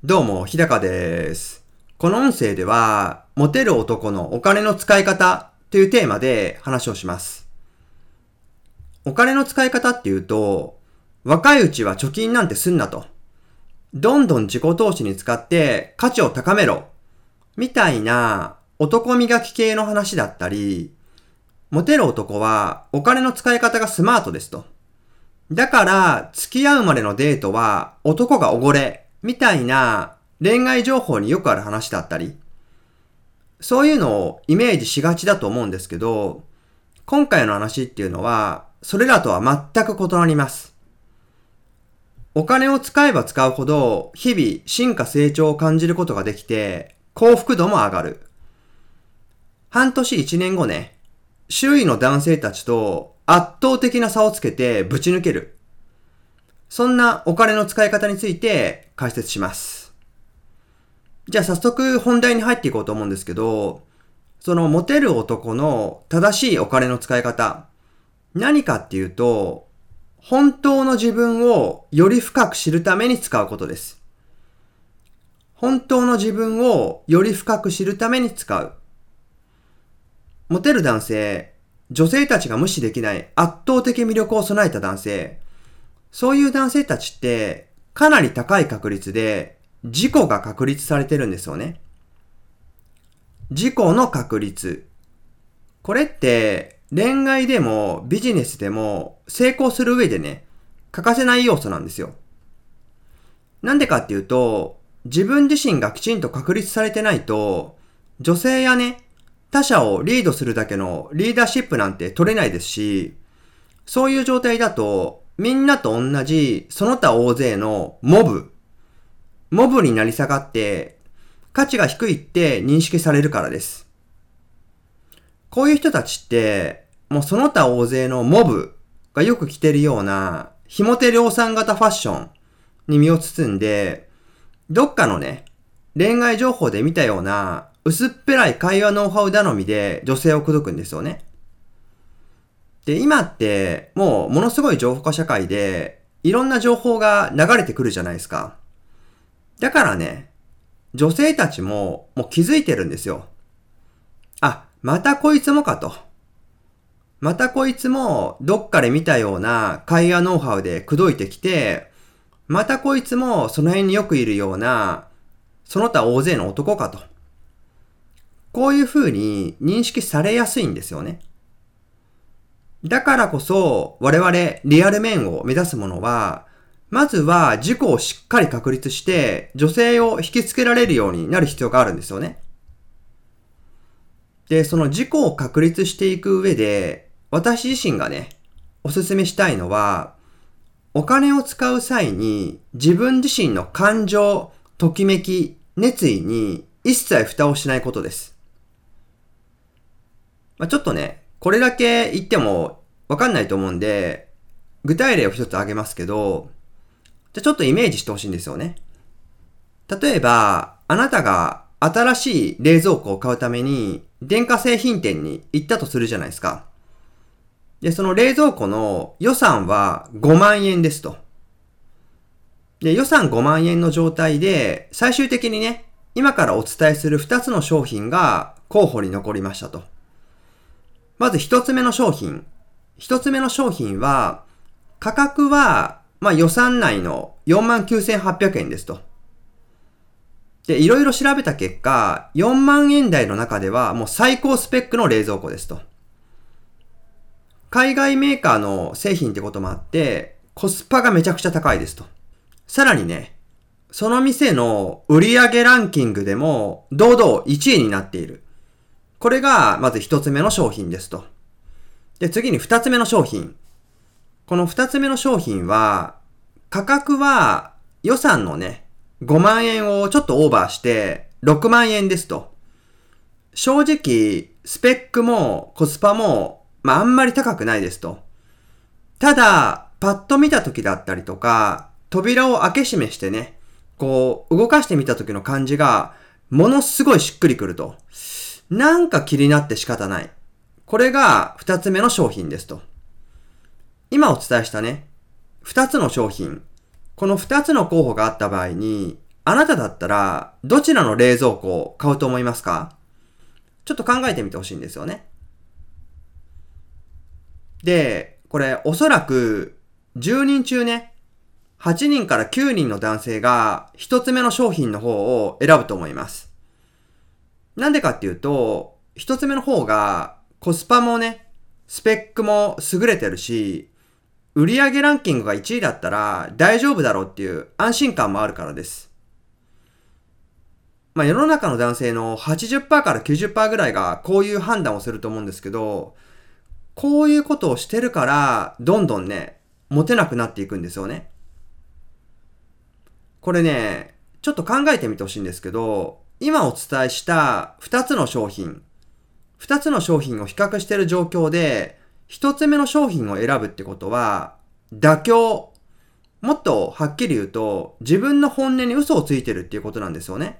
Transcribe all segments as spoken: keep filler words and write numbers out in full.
どうも、日高です。この音声では、モテる男のお金の使い方というテーマで話をします。お金の使い方っていうと、若いうちは貯金なんてすんなと。どんどん自己投資に使って価値を高めろ。みたいな男磨き系の話だったり、モテる男はお金の使い方がスマートですと。だから付き合うまでのデートは男がおごれ。みたいな恋愛情報によくある話だったり、そういうのをイメージしがちだと思うんですけど、今回の話っていうのは、それらとは全く異なります。お金を使えば使うほど、日々進化成長を感じることができて、幸福度も上がる。半年一年後ね、周囲の男性たちと圧倒的な差をつけてぶち抜ける。そんなお金の使い方について解説します。じゃあ早速本題に入っていこうと思うんですけど、そのモテる男の正しいお金の使い方、何かっていうと、本当の自分をより深く知るために使うことです。本当の自分をより深く知るために使う。モテる男性、女性たちが無視できない圧倒的魅力を備えた男性、そういう男性たちってかなり高い確率で自己が確立されてるんですよね。自己の確立。これって恋愛でもビジネスでも成功する上でね、欠かせない要素なんですよ。なんでかっていうと、自分自身がきちんと確立されてないと、女性やね、他者をリードするだけのリーダーシップなんて取れないですし、そういう状態だと、みんなと同じその他大勢のモブ。モブになり下がって価値が低いって認識されるからです。こういう人たちってもうその他大勢のモブがよく着てるようなひもて量産型ファッションに身を包んで、どっかのね、恋愛情報で見たような薄っぺらい会話ノウハウ頼みで女性を口説くんですよね。で、今ってもうものすごい情報化社会でいろんな情報が流れてくるじゃないですか。だからね、女性たちももう気づいてるんですよ。あ、またこいつもかと。またこいつもどっかで見たような会話ノウハウで口説いてきて、またこいつもその辺によくいるようなその他大勢の男かと。こういう風に認識されやすいんですよね。だからこそ我々リアル面を目指すものは、まずは自己をしっかり確立して女性を引きつけられるようになる必要があるんですよね。で、その自己を確立していく上で、私自身がね、おすすめしたいのは、お金を使う際に自分自身の感情、ときめき、熱意に一切蓋をしないことです。まあ、ちょっとね、これだけ言ってもわかんないと思うんで、具体例を一つ挙げますけど、じゃあちょっとイメージしてほしいんですよね。例えば、あなたが新しい冷蔵庫を買うために電化製品店に行ったとするじゃないですか。で、その冷蔵庫の予算はごまんえんですと。で、予算ごまんえんの状態で最終的にね、今からお伝えするふたつの商品が候補に残りましたと。まずひとつめの商品。ひとつめの商品は、価格は、まあ予算内のよんまんきゅうせんはっぴゃくえんですと。で、いろいろ調べた結果、よんまんえん台の中ではもう最高スペックの冷蔵庫ですと。海外メーカーの製品ってこともあって、コスパがめちゃくちゃ高いですと。さらにね、その店の売上ランキングでも堂々いちいになっている。これがまず一つ目の商品ですと。で、次に二つ目の商品。この二つ目の商品は、価格は予算のね、ごまんえんをちょっとオーバーしてろくまんえんですと。正直、スペックもコスパも、まああんまり高くないですと。ただ、パッと見た時だったりとか、扉を開け閉めしてね、こう動かしてみた時の感じが、ものすごいしっくりくると。なんか気になって仕方ない。これが二つ目の商品ですと。今お伝えしたね、二つの商品。この二つの候補があった場合に、 あなただったら、どちらの冷蔵庫を買うと思いますか？ちょっと考えてみてほしいんですよね。で、これおそらくじゅうにん中ね、はちにんからきゅうにんの男性が一つ目の商品の方を選ぶと思います。なんでかっていうと、一つ目の方がコスパもね、スペックも優れてるし、売上ランキングがいちいだったら大丈夫だろうっていう安心感もあるからです。まあ世の中の男性の はちじゅっパーセント から きゅうじゅっパーセント ぐらいがこういう判断をすると思うんですけど、こういうことをしてるから、どんどんね、モテなくなっていくんですよね。これね、ちょっと考えてみてほしいんですけど、今お伝えしたふたつの商品、ふたつの商品を比較している状況で、ひとつめの商品を選ぶってことは、妥協。もっとはっきり言うと、自分の本音に嘘をついてるっていうことなんですよね。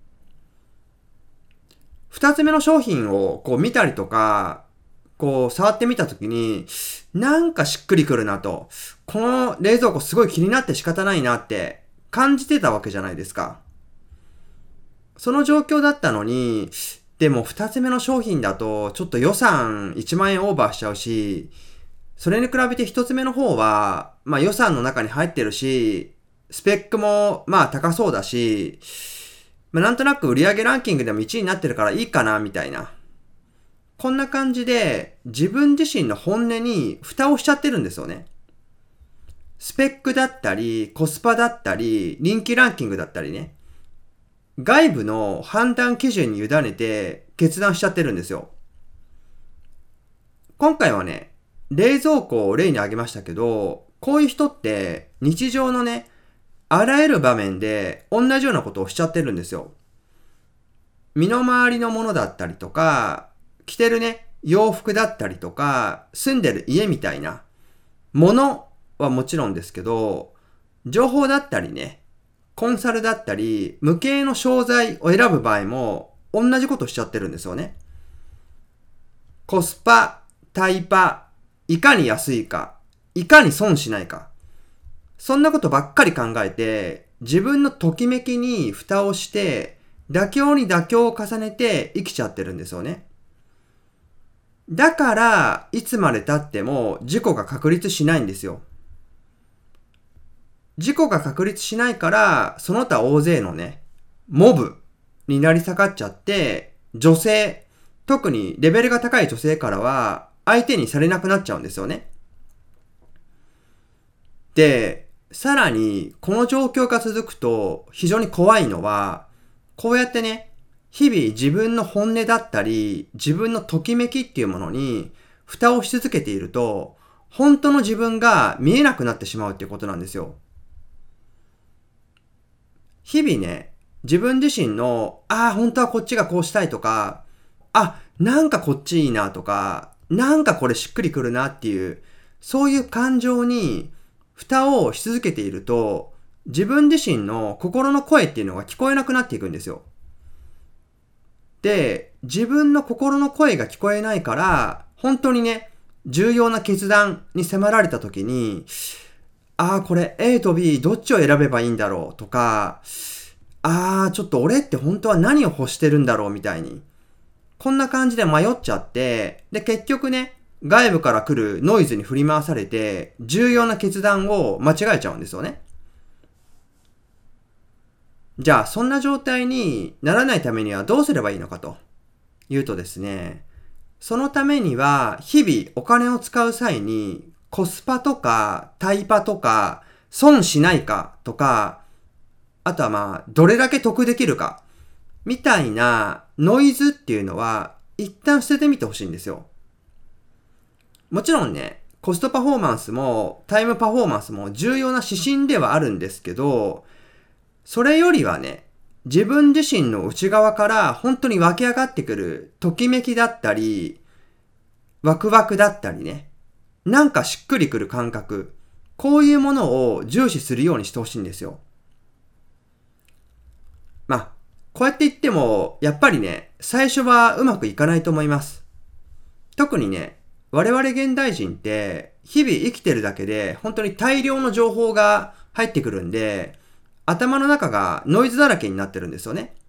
ふたつめの商品をこう見たりとか、こう触ってみたときに、なんかしっくりくるなと。この冷蔵庫すごい気になって仕方ないなって感じてたわけじゃないですか。その状況だったのに、でも二つ目の商品だとちょっと予算いちまんえんオーバーしちゃうし、それに比べて一つ目の方は、まあ予算の中に入ってるし、スペックもまあ高そうだし、まあなんとなく売上ランキングでもいちいになってるからいいかなみたいな。こんな感じで自分自身の本音に蓋をしちゃってるんですよね。スペックだったり、コスパだったり、人気ランキングだったりね。外部の判断基準に委ねて決断しちゃってるんですよ。今回はね、冷蔵庫を例に挙げましたけど、こういう人って日常のね、あらゆる場面で同じようなことをしちゃってるんですよ。身の回りのものだったりとか、着てるね、洋服だったりとか、住んでる家みたいなものはもちろんですけど、情報だったりね、コンサルだったり、無形の商材を選ぶ場合も同じことしちゃってるんですよね。コスパ、タイパ、いかに安いか、いかに損しないか。そんなことばっかり考えて、自分のときめきに蓋をして、妥協に妥協を重ねて生きちゃってるんですよね。だから、いつまで経っても事故が確立しないんですよ。事故が確立しないから、その他大勢のね、モブになり下がっちゃって、女性、特にレベルが高い女性からは、相手にされなくなっちゃうんですよね。で、さらに、この状況が続くと、非常に怖いのは、こうやってね、日々自分の本音だったり、自分のときめきっていうものに、蓋をし続けていると、本当の自分が見えなくなってしまうっていうことなんですよ。日々ね、自分自身の、ああ、本当はこっちがこうしたいとか、あ、なんかこっちいいなとか、なんかこれしっくりくるなっていう、そういう感情に蓋をし続けていると、自分自身の心の声っていうのが聞こえなくなっていくんですよ。で、自分の心の声が聞こえないから、本当にね、重要な決断に迫られた時に、ああ、これ A と B どっちを選べばいいんだろうとか、ああ、ちょっと俺って本当は何を欲してるんだろうみたいに。こんな感じで迷っちゃって、で、結局ね、外部から来るノイズに振り回されて、重要な決断を間違えちゃうんですよね。じゃあ、そんな状態にならないためにはどうすればいいのかというとですね、そのためには、日々お金を使う際に、コスパとか、タイパとか、損しないかとか、あとはまあ、どれだけ得できるか、みたいなノイズっていうのは、一旦捨ててみてほしいんですよ。もちろんね、コストパフォーマンスも、タイムパフォーマンスも重要な指針ではあるんですけど、それよりはね、自分自身の内側から本当に湧き上がってくるときめきだったり、ワクワクだったりね、なんかしっくりくる感覚、こういうものを重視するようにしてほしいんですよ。まあ、こうやって言っても、やっぱりね、最初はうまくいかないと思います。特にね、我々現代人って、日々生きてるだけで、本当に大量の情報が入ってくるんで、 頭の中がノイズだらけになってるんですよね。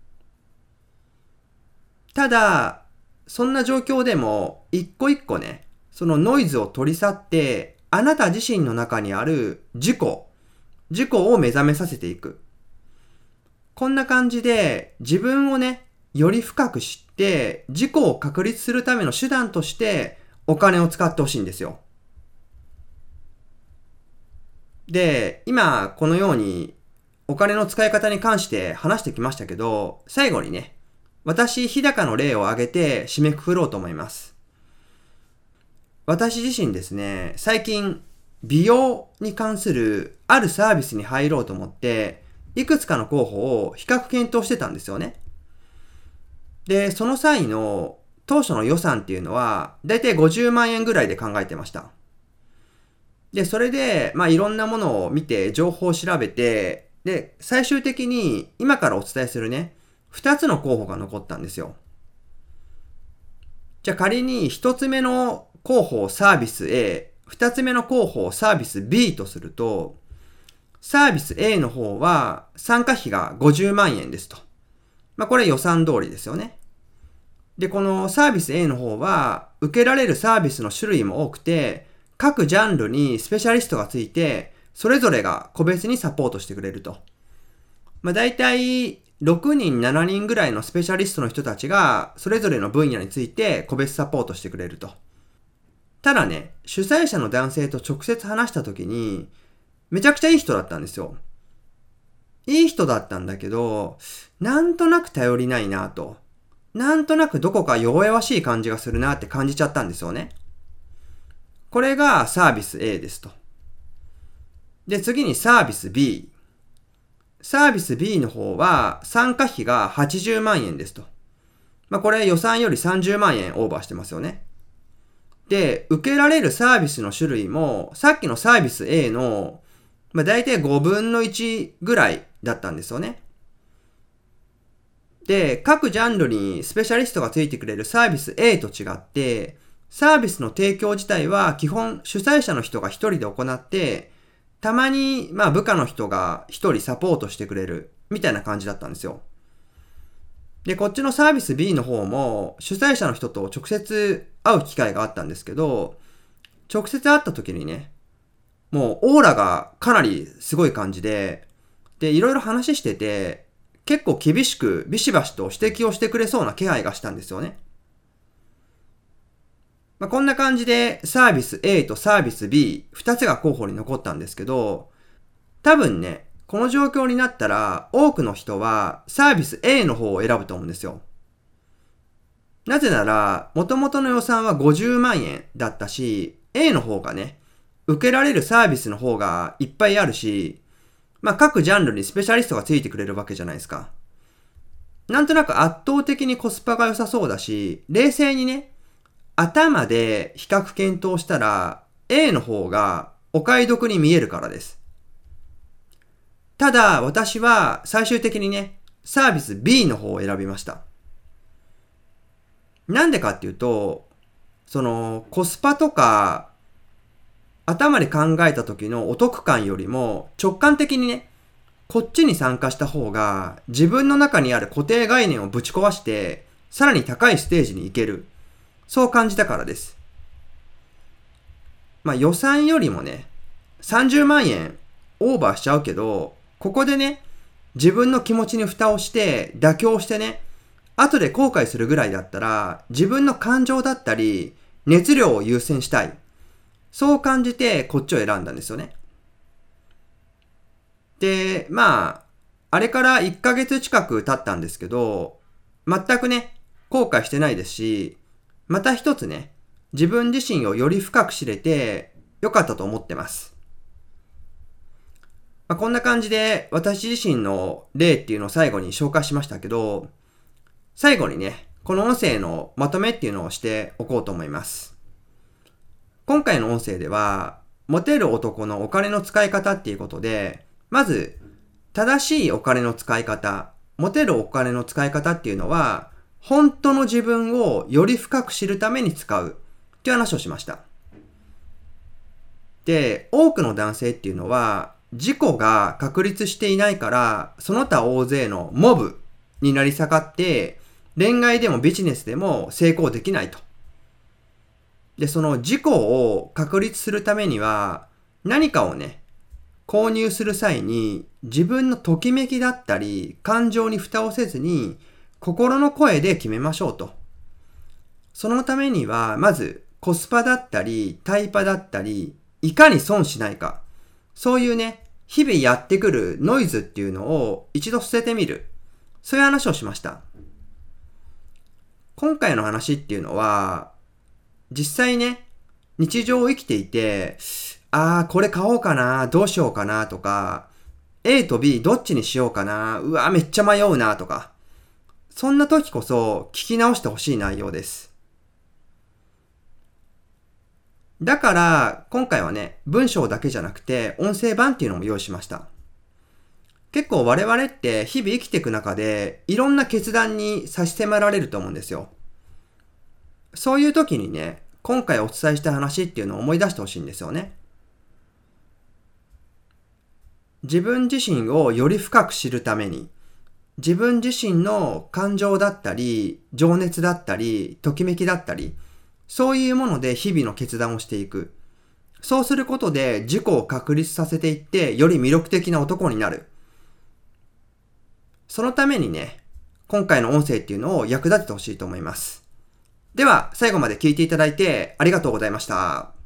ただ、そんな状況でも一個一個ね、そのノイズを取り去って、あなた自身の中にある自己、自己を目覚めさせていく。こんな感じで自分をね、より深く知って自己を確立するための手段としてお金を使ってほしいんですよ。で、今このようにお金の使い方に関して話してきましたけど、最後にね、私日高の例を挙げて締めくくろうと思います。私自身ですね、最近美容に関するあるサービスに入ろうと思って、いくつかの候補を比較検討してたんですよね。で、その際の当初の予算っていうのは、だいたいごじゅうまんえんぐらいで考えてました。で、それで、まあいろんなものを見て、情報を調べて、で、最終的に今からお伝えするね、ふたつの候補が残ったんですよ。じゃあ仮にひとつめの候補をサービス A、ふたつめの候補をサービス B とすると、サービス A の方は参加費がごじゅうまんえんですと。まあこれ予算通りですよね。で、このサービス A の方は受けられるサービスの種類も多くて、各ジャンルにスペシャリストがついて、それぞれが個別にサポートしてくれると。まあ大体ろくにん、しちにんぐらいのスペシャリストの人たちがそれぞれの分野について個別サポートしてくれると。ただね、主催者の男性と直接話した時に、めちゃくちゃいい人だったんですよ。いい人だったんだけど、なんとなく頼りないなと。なんとなくどこか弱々しい感じがするなって感じちゃったんですよね。これがサービス A ですと。で、次にサービス B。サービス B の方は参加費がはちじゅうまんえんですと。まあこれ予算よりさんじゅうまんえんオーバーしてますよね。で、受けられるサービスの種類もさっきのサービス A のまあ大体ごぶんのいちぐらいだったんですよね。で、各ジャンルにスペシャリストがついてくれるサービス A と違って、サービスの提供自体は基本主催者の人が一人で行って、たまにまあ部下の人が一人サポートしてくれるみたいな感じだったんですよ。で、こっちのサービス B の方も主催者の人と直接会う機会があったんですけど、直接会った時にね、もうオーラがかなりすごい感じで、で、いろいろ話してて、結構厳しくビシバシと指摘をしてくれそうな気配がしたんですよね。まあ、こんな感じでサービス A とサービス B、二つが候補に残ったんですけど、多分ね、この状況になったら多くの人はサービス A の方を選ぶと思うんですよ。なぜなら、元々の予算はごじゅうまんえんだったし、A の方がね、受けられるサービスの方がいっぱいあるし、まあ各ジャンルにスペシャリストがついてくれるわけじゃないですか。なんとなく圧倒的にコスパが良さそうだし、冷静にね、頭で比較検討したら A の方がお買い得に見えるからです。ただ私は最終的にね、サービス B の方を選びました。なんでかっていうと、そのコスパとか頭で考えた時のお得感よりも直感的にね、こっちに参加した方が自分の中にある固定概念をぶち壊してさらに高いステージに行ける。そう感じたからです。まあ予算よりもね、さんじゅうまんえんオーバーしちゃうけど、ここでね、自分の気持ちに蓋をして妥協してね、後で後悔するぐらいだったら自分の感情だったり熱量を優先したい。そう感じてこっちを選んだんですよね。で、まあ、あれからいっかげつ近く経ったんですけど、全くね、後悔してないですし、また一つね、自分自身をより深く知れてよかったと思ってます。まあ、こんな感じで私自身の例っていうのを最後に紹介しましたけど、最後にね、この音声のまとめっていうのをしておこうと思います。今回の音声では、モテる男のお金の使い方っていうことで、まず、正しいお金の使い方、モテるお金の使い方っていうのは、本当の自分をより深く知るために使うっていう話をしました。で、多くの男性っていうのは、 自己が確立していないから、その他大勢のモブになり下がって、恋愛でもビジネスでも成功できないと。で、その自己を確立するためには、何かをね、購入する際に自分のときめきだったり、感情に蓋をせずに、心の声で決めましょうと。そのためには、まずコスパだったり、タイパだったり、いかに損しないか。そういうね、日々やってくるノイズっていうのを一度捨ててみる。そういう話をしました。今回の話っていうのは、実際ね、日常を生きていて、あー、これ買おうかな、どうしようかなとか、A と B どっちにしようかな、うわ、めっちゃ迷うなとか、そんな時こそ聞き直してほしい内容です。だから、今回はね、文章だけじゃなくて、音声版っていうのも用意しました。結構我々って日々生きていく中で、いろんな決断に差し迫られると思うんですよ。そういう時にね、今回お伝えした話っていうのを思い出してほしいんですよね。自分自身をより深く知るために、自分自身の感情だったり、情熱だったり、ときめきだったり、そういうもので日々の決断をしていく。そうすることで自己を確立させていって、より魅力的な男になる。そのためにね、今回の音声っていうのを役立ててほしいと思います。では、最後まで聞いていただいてありがとうございました。